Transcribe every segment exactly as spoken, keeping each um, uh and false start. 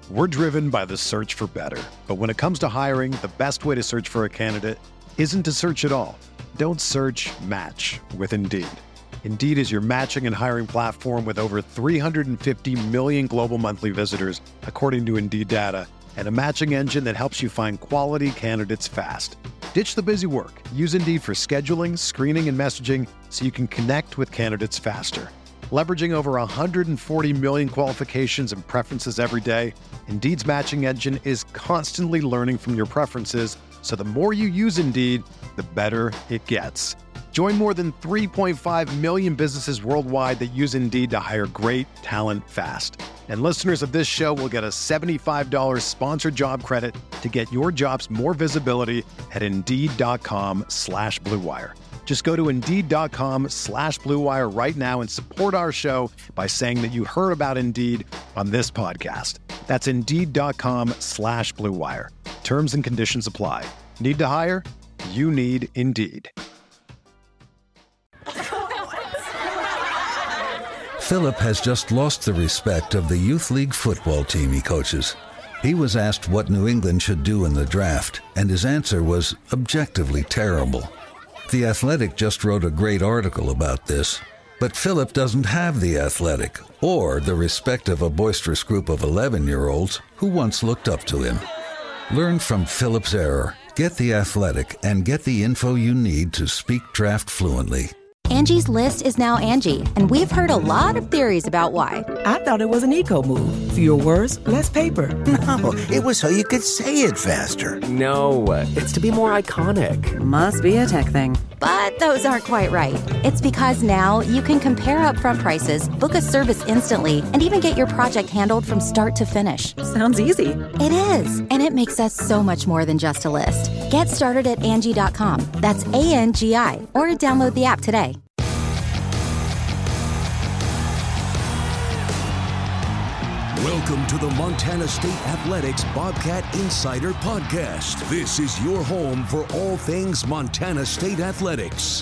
We're driven by the search for better. But when it comes to hiring, the best way to search for a candidate isn't to search at all. Don't search, match with Indeed. Indeed is your matching and hiring platform with over three hundred fifty million global monthly visitors, according to Indeed data, and a matching engine that helps you find quality candidates fast. Ditch the busy work. Use Indeed for scheduling, screening, and messaging so you can connect with candidates faster. Leveraging over one hundred forty million qualifications and preferences every day, Indeed's matching engine is constantly learning from your preferences, so the more you use Indeed, the better it gets. Join more than three point five million businesses worldwide that use Indeed to hire great talent fast. And listeners of this show will get a seventy-five dollars sponsored job credit to get your jobs more visibility at Indeed.com slash Blue Wire. Just go to Indeed.com slash Blue Wire right now and support our show by saying that you heard about Indeed on this podcast. That's Indeed.com slash Blue Wire. Terms and conditions apply. Need to hire? You need Indeed. Philip has just lost the respect of the youth league football team he coaches. He was asked what New England should do in the draft, and his answer was objectively terrible. The Athletic just wrote a great article about this, but Philip doesn't have The Athletic or the respect of a boisterous group of eleven-year-olds who once looked up to him. Learn from Philip's error. Get The Athletic and get the info you need to speak draft fluently. Angie's List is now Angie, and we've heard a lot of theories about why. I thought it was an eco move. Fewer words, less paper. No, it was so you could say it faster. No, it's to be more iconic. Must be a tech thing. But those aren't quite right. It's because now you can compare upfront prices, book a service instantly, and even get your project handled from start to finish. Sounds easy. It is, and it makes us so much more than just a list. Get started at Angie dot com. That's A N G I, or download the app today. Welcome to the Montana State Athletics Bobcat Insider Podcast. This is your home for all things Montana State Athletics.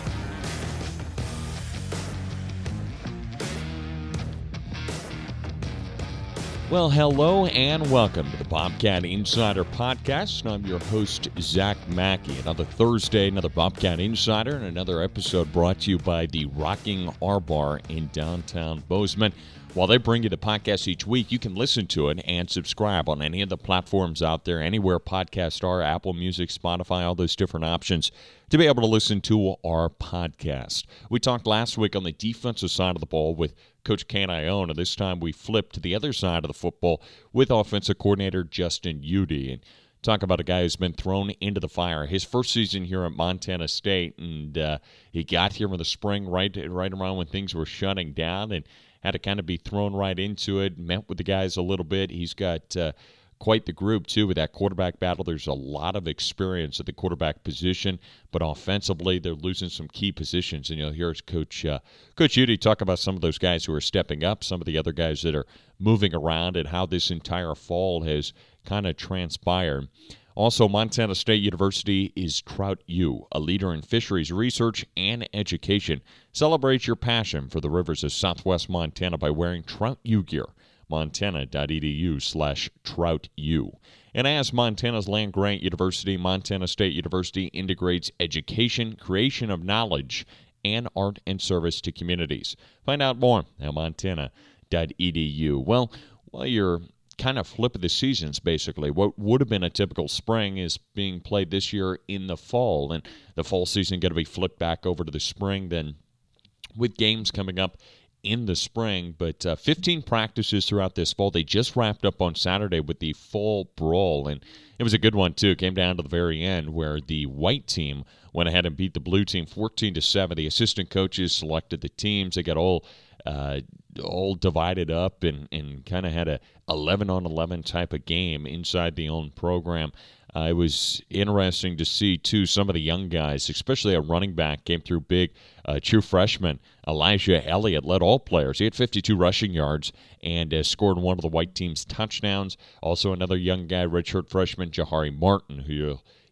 Well, hello and welcome to the Bobcat Insider Podcast. I'm your host, Zach Mackey. Another Thursday, another Bobcat Insider, and another episode brought to you by the Rocking R Bar in downtown Bozeman. While they bring you the podcast each week, you can listen to it and subscribe on any of the platforms out there, anywhere podcasts are, Apple Music, Spotify, all those different options to be able to listen to our podcast. We talked last week on the defensive side of the ball with Coach Kane Ione, and this time we flipped to the other side of the football with offensive coordinator Justin Udy. And talk about a guy who's been thrown into the fire. His first season here at Montana State, and uh, he got here in the spring right, right around when things were shutting down, and had to kind of be thrown right into it, met with the guys a little bit. He's got uh, quite the group, too, with that quarterback battle. There's a lot of experience at the quarterback position, but offensively, they're losing some key positions. And you'll hear Coach uh, Coach Udy talk about some of those guys who are stepping up, some of the other guys that are moving around, and how this entire fall has kind of transpired. Also, Montana State University is Trout U, a leader in fisheries research and education. Celebrate your passion for the rivers of southwest Montana by wearing Trout U gear. Montana.edu slash Trout U. And as Montana's land-grant university, Montana State University integrates education, creation of knowledge, and art and service to communities. Find out more at Montana.edu. Well, while you're kind of flip of the seasons, basically. What would have been a typical spring is being played this year in the fall, and the fall season going to be flipped back over to the spring then with games coming up in the spring. But uh, fifteen practices throughout this fall. They just wrapped up on Saturday with the fall brawl, and it was a good one, too. It came down to the very end where the white team went ahead and beat the blue team fourteen to seven. The assistant coaches selected the teams. They got all uh, all divided up and, and kind of had a eleven on eleven type of game inside the own program. Uh, it was interesting to see, too, some of the young guys, especially a running back, came through big. Uh, true freshman Elijah Elliott led all players. He had fifty-two rushing yards and uh, scored one of the white team's touchdowns. Also another young guy, redshirt freshman Jahari Martin, who you'll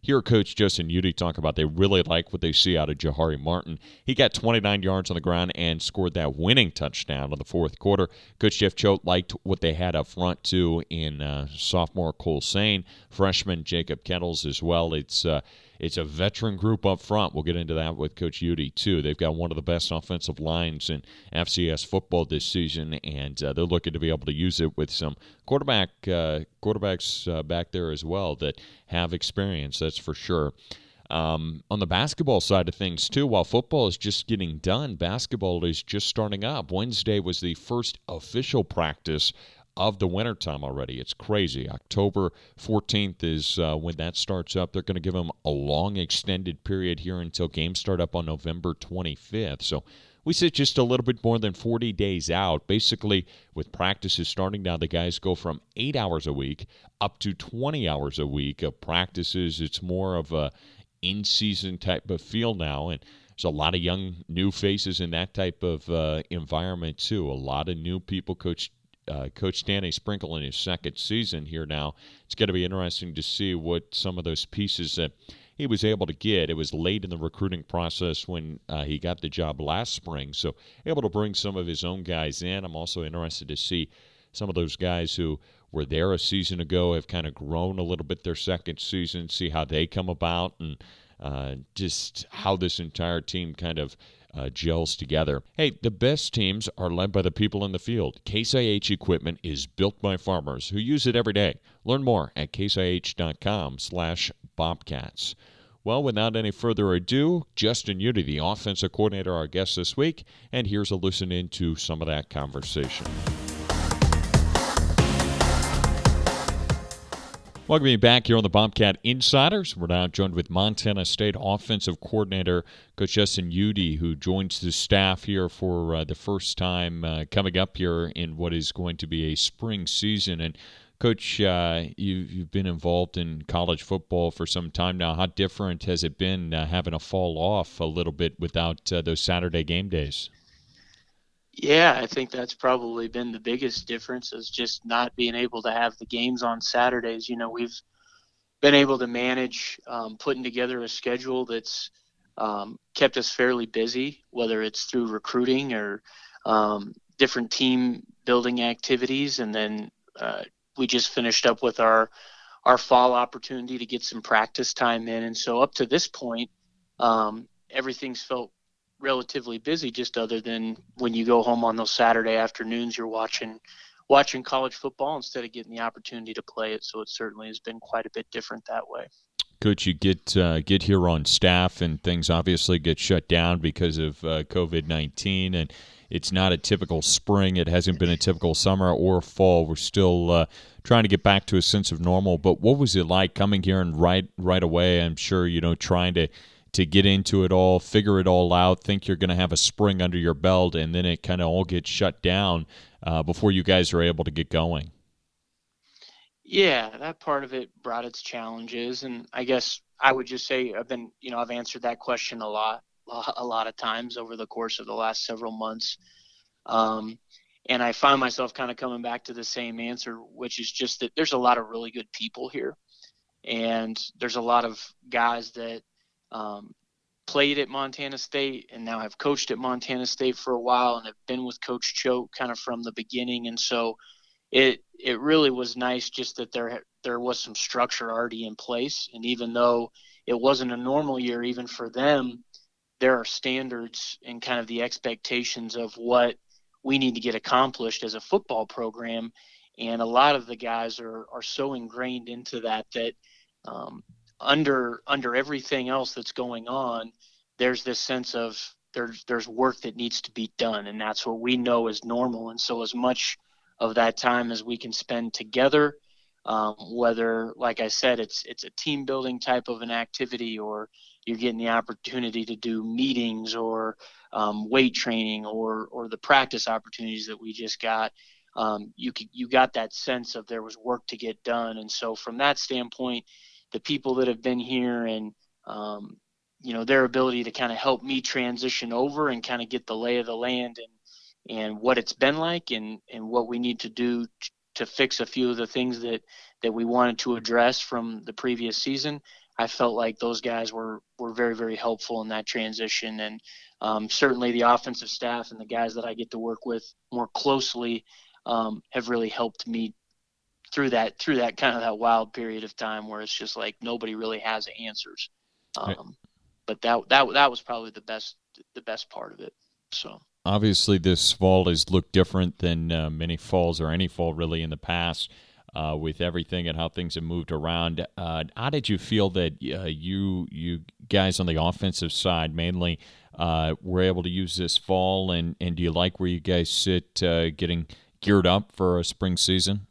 hear Coach Justin Udy talk about they really like what they see out of Jahari Martin. He got twenty-nine yards on the ground and scored that winning touchdown in the fourth quarter. Coach Jeff Choate liked what they had up front, too, in uh, sophomore Cole Sane, freshman Jacob Kettles as well. It's uh, It's a veteran group up front. We'll get into that with Coach Udy, too. They've got one of the best offensive lines in F C S football this season, and uh, they're looking to be able to use it with some quarterback uh, quarterbacks uh, back there as well that have experience, that's for sure. Um, on the basketball side of things, too, while football is just getting done, basketball is just starting up. Wednesday was the first official practice of the wintertime already. It's crazy. October fourteenth is uh, when that starts up. They're going to give them a long extended period here until games start up on November twenty-fifth. So we sit just a little bit more than forty days out. Basically, with practices starting now, the guys go from eight hours a week up to twenty hours a week of practices. It's more of a in-season type of feel now, and there's a lot of young new faces in that type of uh, environment too. A lot of new people. Coach Uh, Coach Danny Sprinkle in his second season here now. It's going to be interesting to see what some of those pieces that he was able to get. It was late in the recruiting process when uh, he got the job last spring, so able to bring some of his own guys in. I'm also interested to see some of those guys who were there a season ago have kind of grown a little bit their second season, see how they come about, and uh, just how this entire team kind of Uh, gels together. Hey, the best teams are led by the people in the field. Case I H equipment is built by farmers who use it every day. Learn more at caseih.com slash bobcats. Well, without any further ado, Justin Udy, the offensive coordinator, our guest this week, and here's a listen into some of that conversation. Welcome you back here on the Bobcat Insiders. We're now joined with Montana State offensive coordinator Coach Justin Udy, who joins the staff here for uh, the first time uh, coming up here in what is going to be a spring season. And Coach, uh, you, you've been involved in college football for some time now. How different has it been uh, having to fall off a little bit without uh, those Saturday game days? Yeah, I think that's probably been the biggest difference, is just not being able to have the games on Saturdays. You know, we've been able to manage um, putting together a schedule that's um, kept us fairly busy, whether it's through recruiting or um, different team building activities. And then uh, we just finished up with our, our fall opportunity to get some practice time in. And so up to this point, um, everything's felt relatively busy, just other than when you go home on those Saturday afternoons, you're watching watching college football instead of getting the opportunity to play it. So it certainly has been quite a bit different that way. Coach, you get uh, get here on staff and things obviously get shut down because of uh, covid nineteen, and it's not a typical spring. It hasn't been a typical summer or fall. We're still uh, trying to get back to a sense of normal. But what was it like coming here and right right away? I'm sure, you know, trying to to get into it all, figure it all out, think you're going to have a spring under your belt, and then it kind of all gets shut down uh, before you guys are able to get going. Yeah, that part of it brought its challenges, and I guess I would just say I've been, you know, I've answered that question a lot, a lot of times over the course of the last several months. Um, and I find myself kind of coming back to the same answer, which is just that there's a lot of really good people here, and there's a lot of guys that Um, played at Montana State and now have coached at Montana State for a while and have been with Coach Choate kind of from the beginning. And so it it really was nice just that there there was some structure already in place. And even though it wasn't a normal year, even for them, there are standards and kind of the expectations of what we need to get accomplished as a football program. And a lot of the guys are are so ingrained into that that um, under under everything else that's going on, there's this sense of there's there's work that needs to be done, and that's what we know is normal. And so as much of that time as we can spend together, um, whether, like I said, it's it's a team building type of an activity, or you're getting the opportunity to do meetings or um, weight training or or the practice opportunities that we just got, um, you could, you got that sense of there was work to get done. And so from that standpoint, the people that have been here and, um, you know, their ability to kind of help me transition over and kind of get the lay of the land and, and what it's been like and, and what we need to do t- to fix a few of the things that, that we wanted to address from the previous season I felt like those guys were, were very, very helpful in that transition. And um, certainly the offensive staff and the guys that I get to work with more closely um, have really helped me through that, through that kind of that wild period of time where it's just like nobody really has answers. Um, but that, that, that was probably the best, the best part of it. So. Obviously, this fall has looked different than uh, many falls or any fall really in the past uh, with everything and how things have moved around. Uh, how did you feel that uh, you you guys on the offensive side mainly uh, were able to use this fall, and, and do you like where you guys sit uh, getting geared up for a spring season?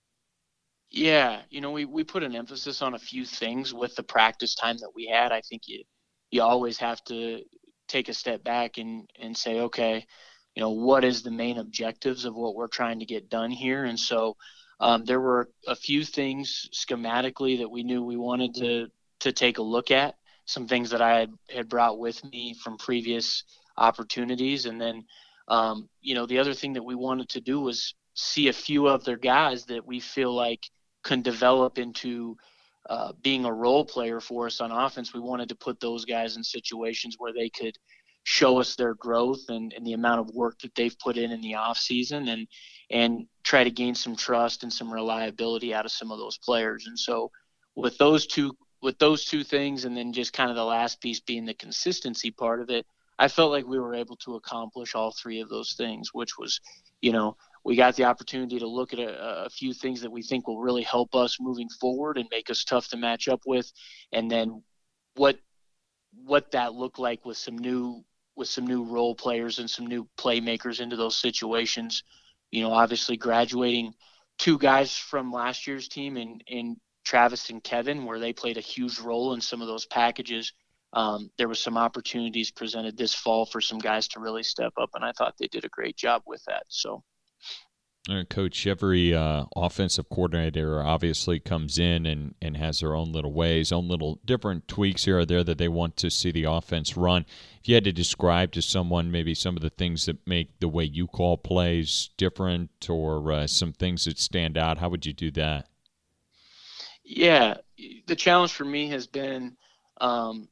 Yeah, you know, we, we put an emphasis on a few things with the practice time that we had. I think you you always have to take a step back and, and say, okay, you know, what is the main objectives of what we're trying to get done here? And so um, there were a few things schematically that we knew we wanted to, to take a look at, some things that I had, had brought with me from previous opportunities. And then, um, you know, the other thing that we wanted to do was see a few other guys that we feel like can develop into Uh, being a role player for us on offense. We wanted to put those guys in situations where they could show us their growth and, and the amount of work that they've put in in the off season, and and try to gain some trust and some reliability out of some of those players. And so with those two with those two things, and then just kind of the last piece being the consistency part of it, I felt like we were able to accomplish all three of those things, which was, you know, we got the opportunity to look at a, a few things that we think will really help us moving forward and make us tough to match up with. And then what, what that looked like with some new, with some new role players and some new playmakers into those situations. You know, obviously graduating two guys from last year's team in, in Travis and Kevin, where they played a huge role in some of those packages. Um, there was some opportunities presented this fall for some guys to really step up, and I thought they did a great job with that. So. Uh, Coach, every uh, offensive coordinator obviously comes in and, and has their own little ways, own little different tweaks here or there that they want to see the offense run. If you had to describe to someone maybe some of the things that make the way you call plays different, or uh, some things that stand out, how would you do that? Yeah, the challenge for me has been um,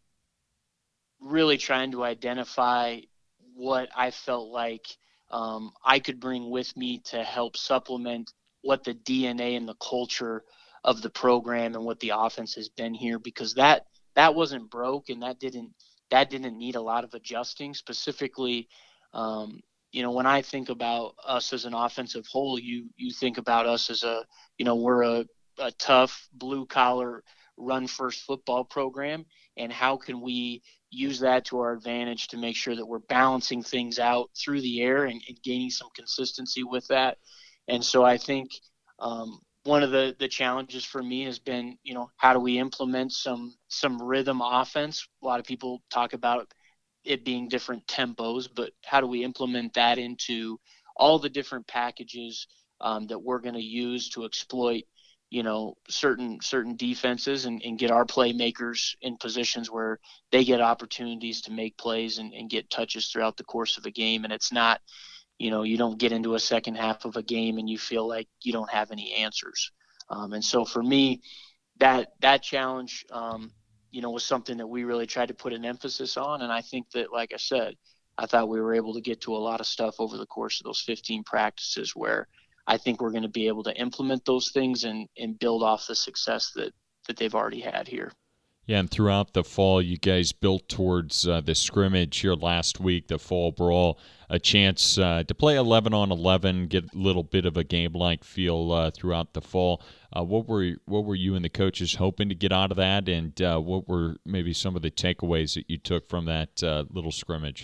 really trying to identify what I felt like Um, I could bring with me to help supplement what the D N A and the culture of the program and what the offense has been here, because that that wasn't broke, and that didn't that didn't need a lot of adjusting. Specifically, um, you know, when I think about us as an offensive whole, you you think about us as a, you know, we're a, a tough blue collar run first football program, and how can we use that to our advantage to make sure that we're balancing things out through the air and, and gaining some consistency with that. And so I think um, one of the, the challenges for me has been, you know, how do we implement some, some rhythm offense? A lot of people talk about it being different tempos, but how do we implement that into all the different packages um, that we're going to use to exploit, you know, certain certain defenses and, and get our playmakers in positions where they get opportunities to make plays and, and get touches throughout the course of a game. And it's not, you know, you don't get into a second half of a game and you feel like you don't have any answers. Um, and so for me, that that challenge, um, you know, was something that we really tried to put an emphasis on. And I think that, like I said, I thought we were able to get to a lot of stuff over the course of those fifteen practices where I think we're going to be able to implement those things and, and build off the success that, that they've already had here. Yeah, and throughout the fall, you guys built towards uh, the scrimmage here last week, the fall brawl, a chance uh, to play eleven on eleven, get a little bit of a game-like feel uh, throughout the fall. Uh, what were what were you and the coaches hoping to get out of that, and uh, what were maybe some of the takeaways that you took from that uh, little scrimmage?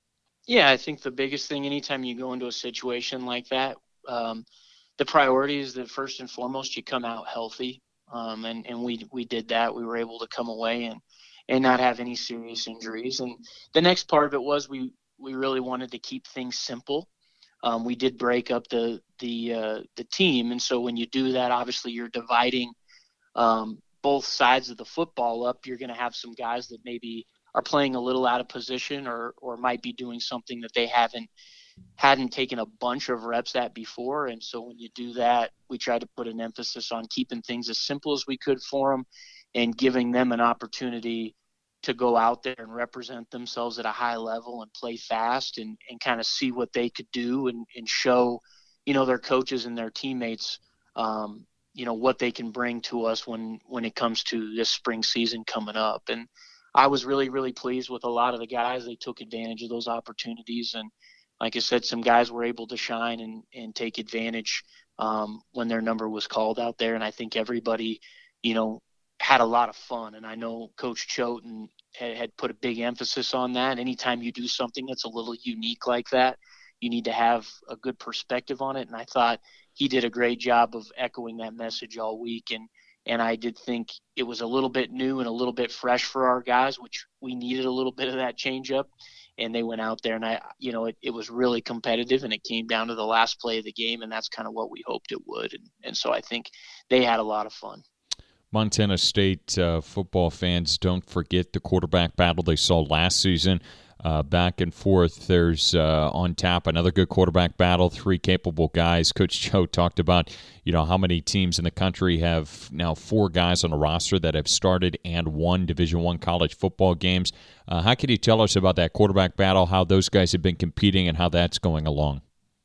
Yeah, I think the biggest thing anytime you go into a situation like that, um, the priority is that first and foremost you come out healthy. Um, and, and we, we did that. We were able to come away and, and not have any serious injuries. And the next part of it was we, we really wanted to keep things simple. Um, we did break up the, the, uh, the team. And so when you do that, obviously you're dividing, um, both sides of the football up. You're going to have some guys that maybe are playing a little out of position or, or might be doing something that they haven't, hadn't taken a bunch of reps at before. And so when you do that, we try to put an emphasis on keeping things as simple as we could for them and giving them an opportunity to go out there and represent themselves at a high level and play fast and, and kind of see what they could do and, and show, you know, their coaches and their teammates, um, you know, what they can bring to us when, when it comes to this spring season coming up. And I was really, really pleased with a lot of the guys. They took advantage of those opportunities. And like I said, some guys were able to shine and, and take advantage um, when their number was called out there. And I think everybody, you know, had a lot of fun. And I know Coach Choate had, had put a big emphasis on that. Anytime you do something that's a little unique like that, you need to have a good perspective on it. And I thought he did a great job of echoing that message all week. And, and I did think it was a little bit new and a little bit fresh for our guys, which we needed a little bit of that change up. And they went out there and I, you know, it, it was really competitive and it came down to the last play of the game. And that's kind of what we hoped it would. And, and so I think they had a lot of fun. Montana State uh, football fans, don't forget the quarterback battle they saw last season. Uh, back and forth, there's uh, on tap another good quarterback battle, three capable guys. Coach Choate talked about, you know, how many teams in the country have now four guys on a roster that have started and won Division One college football games. Uh, how can you tell us about that quarterback battle, how those guys have been competing and how that's going along?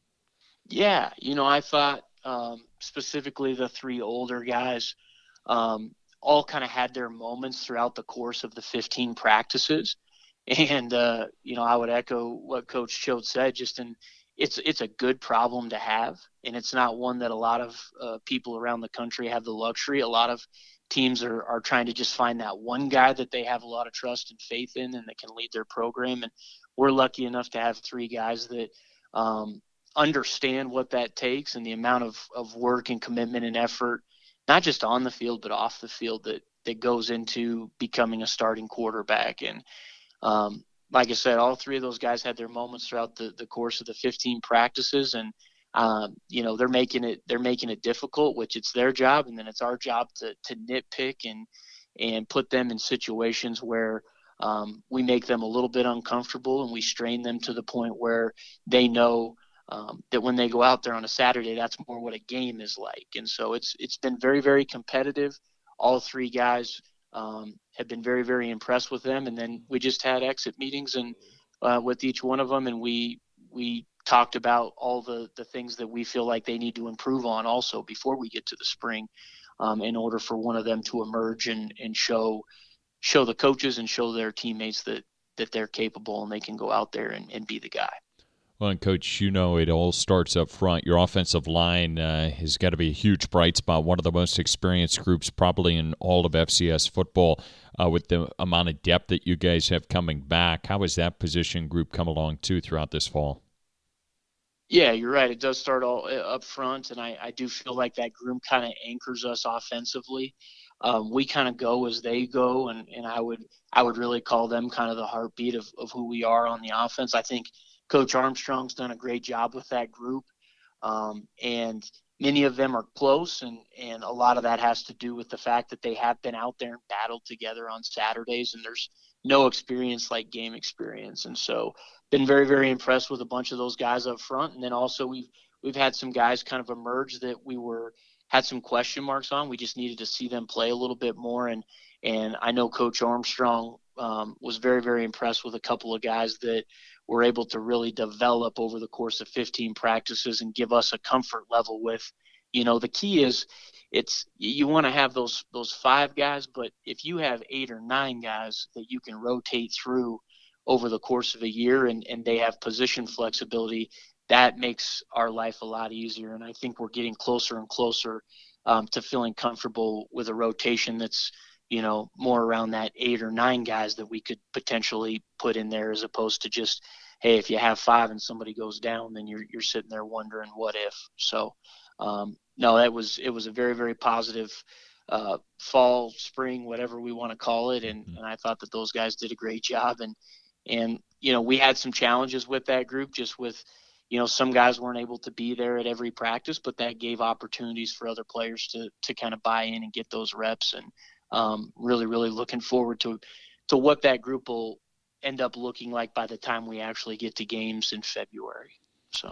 Yeah, you know, I thought um, specifically the three older guys um, all kind of had their moments throughout the course of the fifteen practices. And, uh, you know, I would echo what Coach Choate said, just in it's, it's a good problem to have. And it's not one that a lot of uh, people around the country have the luxury. A lot of teams are, are trying to just find that one guy that they have a lot of trust and faith in and that can lead their program. And we're lucky enough to have three guys that um, understand what that takes and the amount of, of work and commitment and effort, not just on the field, but off the field that, that goes into becoming a starting quarterback. And, Um, like I said, all three of those guys had their moments throughout the, the course of the fifteen practices, and um, you know they're making it they're making it difficult, which it's their job, and then it's our job to to nitpick and and put them in situations where um, we make them a little bit uncomfortable, and we strain them to the point where they know um, that when they go out there on a Saturday, that's more what a game is like. And so it's it's been very, very competitive. All three guys Um, have been very, very impressed with them. And then we just had exit meetings and uh, with each one of them. And we, we talked about all the, the things that we feel like they need to improve on also before we get to the spring um, in order for one of them to emerge and, and show, show the coaches and show their teammates that, that they're capable and they can go out there and, and be the guy. Well, and Coach, you know it all starts up front. Your offensive line uh, has got to be a huge bright spot, one of the most experienced groups probably in all of F C S football uh, with the amount of depth that you guys have coming back. How has that position group come along, too, throughout this fall? Yeah, you're right. It does start all up front, and I, I do feel like that group kind of anchors us offensively. Um, we kind of go as they go, and, and I would I would really call them kind of the heartbeat of, of who we are on the offense. I think Coach Armstrong's done a great job with that group, um, and many of them are close, and, and a lot of that has to do with the fact that they have been out there and battled together on Saturdays, and there's no experience like game experience. And so been very, very impressed with a bunch of those guys up front. And then also we've we've had some guys kind of emerge that we were had some question marks on. We just needed to see them play a little bit more. And and I know Coach Armstrong um, was very, very impressed with a couple of guys that were able to really develop over the course of fifteen practices and give us a comfort level with, you know, the key is it's, you want to have those, those five guys, but if you have eight or nine guys that you can rotate through over the course of a year and, and they have position flexibility, that makes our life a lot easier. And I think we're getting closer and closer um, to feeling comfortable with a rotation that's, you know, more around that eight or nine guys that we could potentially put in there, as opposed to just, hey, if you have five and somebody goes down, then you're, you're sitting there wondering what if. So um, no, that was, it was a very, very positive uh, fall, spring, whatever we want to call it. And, and I thought that those guys did a great job. And, and, you know, we had some challenges with that group, just with, you know, some guys weren't able to be there at every practice, but that gave opportunities for other players to, to kind of buy in and get those reps. And um, really, really looking forward to, to what that group will end up looking like by the time we actually get to games in February. So.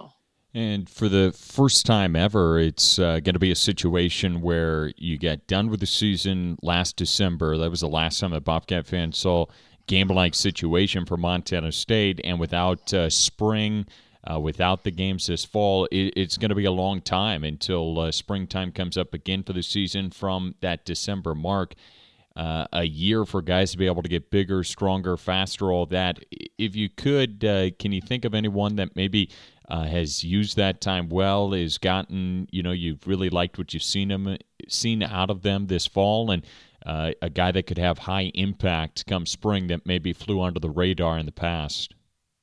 And for the first time ever, it's uh, going to be a situation where you get done with the season last December. That was the last time that Bobcat fans saw game-like situation for Montana State. And without uh, spring, uh, without the games this fall, it, it's going to be a long time until uh, springtime comes up again for the season from that December mark. Uh, a year for guys to be able to get bigger, stronger, faster, all that. If you could, uh, can you think of anyone that maybe uh, has used that time well, has gotten, you know, you've really liked what you've seen them, seen out of them this fall, and uh, a guy that could have high impact come spring that maybe flew under the radar in the past?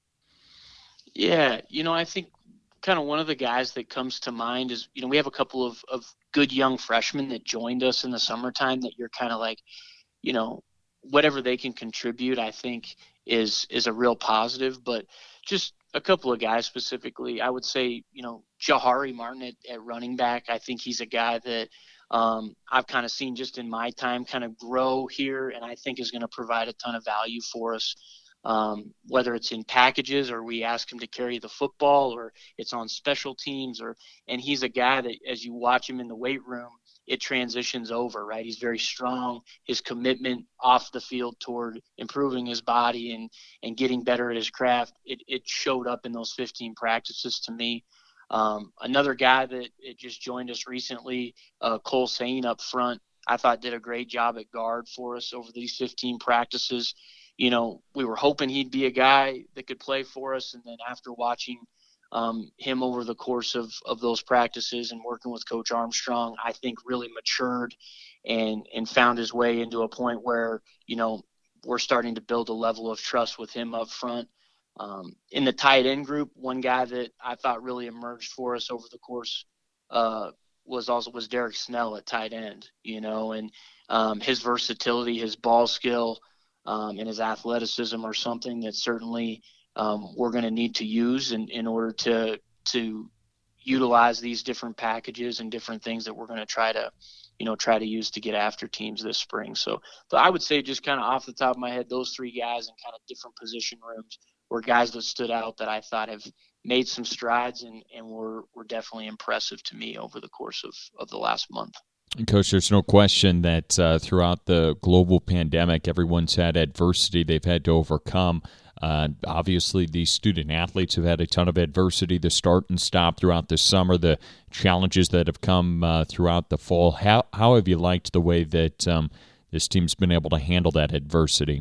Yeah, you know, I think kind of one of the guys that comes to mind is, you know, we have a couple of, of good young freshmen that joined us in the summertime that you're kind of like, you know, whatever they can contribute, I think is, is a real positive. But just a couple of guys specifically, I would say, you know, Jahari Martin at, at running back. I think he's a guy that um, I've kind of seen just in my time kind of grow here, and I think is going to provide a ton of value for us. Um, whether it's in packages or we ask him to carry the football or it's on special teams, or, and he's a guy that as you watch him in the weight room, it transitions over, right? He's very strong. His commitment off the field toward improving his body and, and getting better at his craft, it, it showed up in those fifteen practices to me. Um, another guy that it just joined us recently, uh, Cole Sain up front, I thought did a great job at guard for us over these fifteen practices. You know, we were hoping he'd be a guy that could play for us. And then after watching um, him over the course of, of those practices and working with Coach Armstrong, I think really matured and, and found his way into a point where, you know, we're starting to build a level of trust with him up front. Um, in the tight end group, one guy that I thought really emerged for us over the course uh, was also was Derek Snell at tight end, you know, and um, his versatility, his ball skill, Um, and his athleticism are something that certainly um, we're going to need to use in, in order to to utilize these different packages and different things that we're going to try to, you know, try to use to get after teams this spring. So, so I would say just kind of off the top of my head, those three guys in kind of different position rooms were guys that stood out that I thought have made some strides and, and were, were definitely impressive to me over the course of, of the last month. Coach, there's no question that uh, throughout the global pandemic, everyone's had adversity they've had to overcome. Uh, obviously, these student athletes have had a ton of adversity to start and stop throughout the summer, the challenges that have come uh, throughout the fall. How how have you liked the way that um, this team's been able to handle that adversity?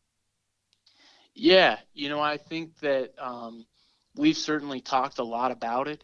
Yeah, you know, I think that um, we've certainly talked a lot about it,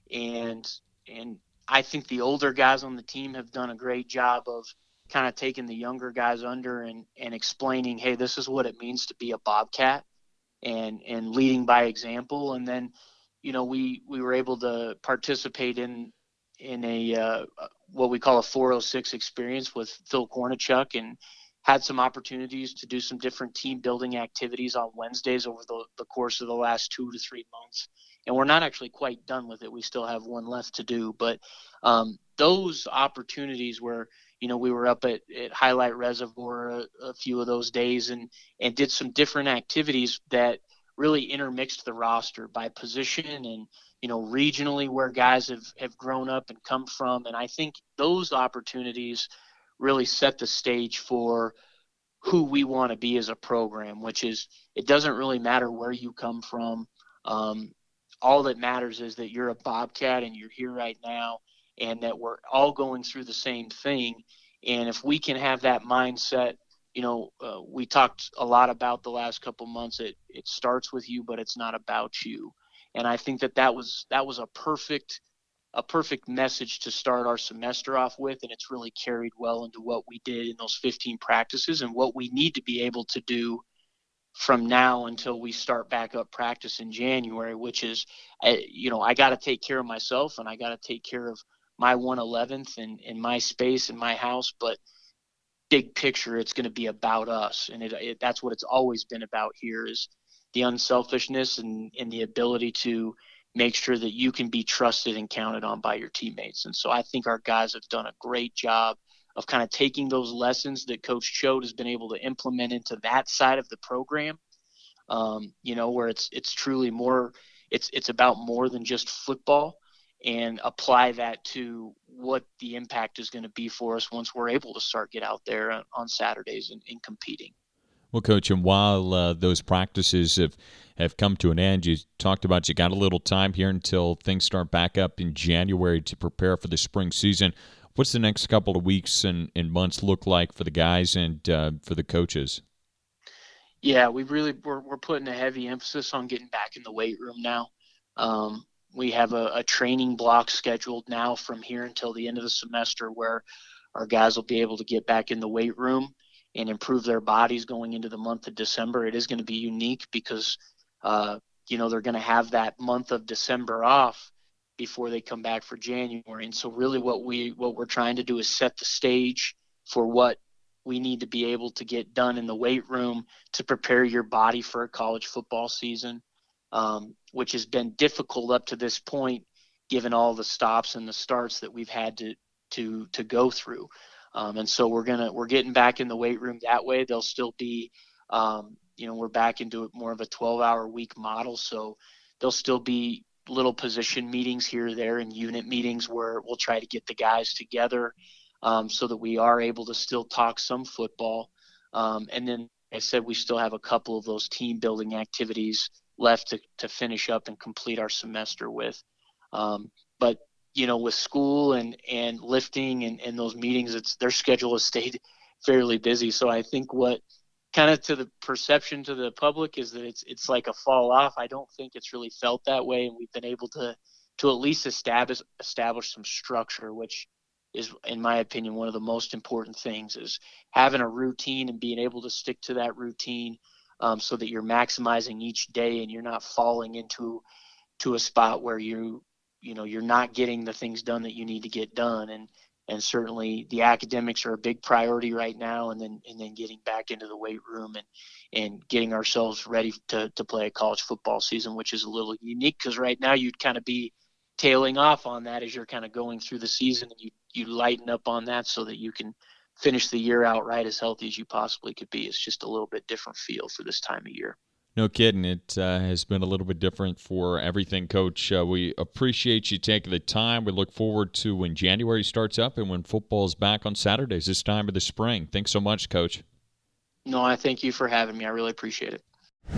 and and I think the older guys on the team have done a great job of kind of taking the younger guys under and, and explaining, hey, this is what it means to be a Bobcat, and, and leading by example. And then, you know, we, we were able to participate in, in a, uh, what we call a four oh six experience with Phil Kornichuk, and had some opportunities to do some different team building activities on Wednesdays over the, the course of the last two to three months. And we're not actually quite done with it. We still have one left to do. But um, those opportunities where, you know, we were up at, at Highlight Reservoir a, a few of those days and, and did some different activities that really intermixed the roster by position and, you know, regionally where guys have, have grown up and come from. And I think those opportunities really set the stage for who we want to be as a program, which is it doesn't really matter where you come from. Um, all that matters is that you're a Bobcat and you're here right now, and that we're all going through the same thing. And if we can have that mindset, you know, uh, we talked a lot about the last couple months. It it starts with you, but it's not about you. And I think that that was that was a perfect a perfect message to start our semester off with, and it's really carried well into what we did in those fifteen practices and what we need to be able to do from now until we start back up practice in January, which is, you know, I got to take care of myself and I got to take care of my one eleventh and, and my space in my house. But big picture, it's going to be about us. And it, it, that's what it's always been about here, is the unselfishness and, and the ability to make sure that you can be trusted and counted on by your teammates. And so I think our guys have done a great job of kind of taking those lessons that Coach Choate has been able to implement into that side of the program, um, you know, where it's it's truly more, it's it's about more than just football, and apply that to what the impact is going to be for us once we're able to start get out there on, on Saturdays and, and competing. Well, Coach, and while uh, those practices have, have come to an end, you talked about you got a little time here until things start back up in January to prepare for the spring season. What's the next couple of weeks and, and months look like for the guys and uh, for the coaches? Yeah, we really we're, we're putting a heavy emphasis on getting back in the weight room now. Um, we have a, a training block scheduled now from here until the end of the semester where our guys will be able to get back in the weight room and improve their bodies going into the month of December. It is going to be unique because, uh, you know, they're going to have that month of December off before they come back for January. And so really what we, what we're trying to do is set the stage for what we need to be able to get done in the weight room to prepare your body for a college football season, um, which has been difficult up to this point, given all the stops and the starts that we've had to, to, to go through. Um, and so we're gonna we're getting back in the weight room that way. They'll still be, um, you know, we're back into more of a twelve-hour week model. So there'll still be little position meetings here or there and unit meetings where we'll try to get the guys together um, so that we are able to still talk some football. Um, and then, like I said, we still have a couple of those team building activities left to, to finish up and complete our semester with. Um, but you know, with school and, and lifting and, and those meetings, it's their schedule has stayed fairly busy. So I think what kind of to the perception to the public is that it's it's like a fall off. I don't think it's really felt that way. And we've been able to to at least establish establish some structure, which is, in my opinion, one of the most important things is having a routine and being able to stick to that routine um, so that you're maximizing each day and you're not falling into to a spot where you you know, you're not getting the things done that you need to get done. And, and certainly the academics are a big priority right now. And then, and then getting back into the weight room and, and getting ourselves ready to, to play a college football season, which is a little unique because right now you'd kind of be tailing off on that as you're kind of going through the season, and you, you lighten up on that so that you can finish the year out right as healthy as you possibly could be. It's just a little bit different feel for this time of year. No kidding. It uh, has been a little bit different for everything, Coach. Uh, we appreciate you taking the time. We look forward to when January starts up and when football is back on Saturdays this time of the spring. Thanks so much, Coach. No, I thank you for having me. I really appreciate it.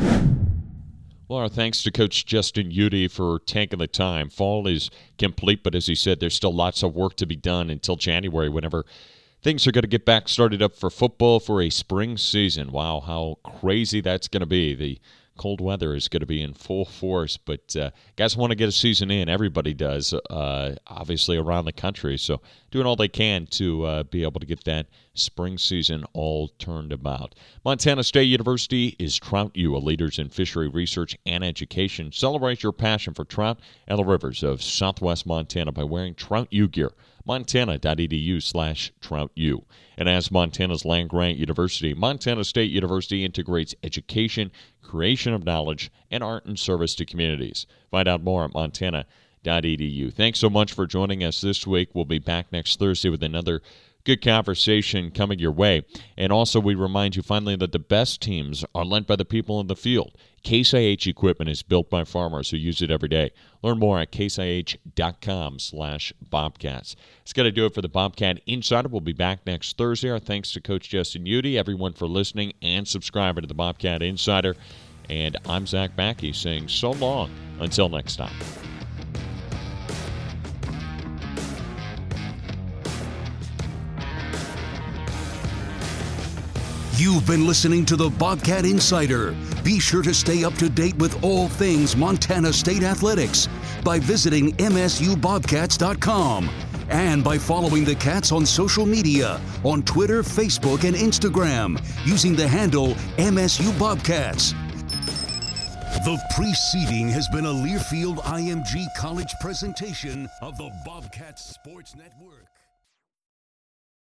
Well, our thanks to Coach Justin Udy for taking the time. Fall is complete, but as he said, there's still lots of work to be done until January, whenever things are going to get back started up for football for a spring season. Wow, how crazy that's going to be. The cold weather is going to be in full force, but uh, guys want to get a season in. Everybody does, uh, obviously, around the country. So doing all they can to uh, be able to get that spring season all turned about. Montana State University is Trout U, a leaders in fishery research and education. Celebrate your passion for trout and the rivers of southwest Montana by wearing Trout U gear. Montana.edu slash Trout U. And as Montana's land-grant university, Montana State University integrates education, creation of knowledge, and art and service to communities. Find out more at Montana.edu. Thanks so much for joining us this week. We'll be back next Thursday with another good conversation coming your way. And also, we remind you finally that the best teams are led by the people in the field. Case I H equipment is built by farmers who use it every day. Learn more at caseih.com slash Bobcats. It's going to do it for the Bobcat Insider. We'll be back next Thursday. Our thanks to Coach Justin Udy, everyone for listening and subscribing to the Bobcat Insider. And I'm Zach Mackey saying so long until next time. You've been listening to the Bobcat Insider. Be sure to stay up to date with all things Montana State athletics by visiting M S U bobcats dot com and by following the Cats on social media on Twitter, Facebook, and Instagram using the handle M S U Bobcats. The preceding has been a Learfield I M G College presentation of the Bobcats Sports Network.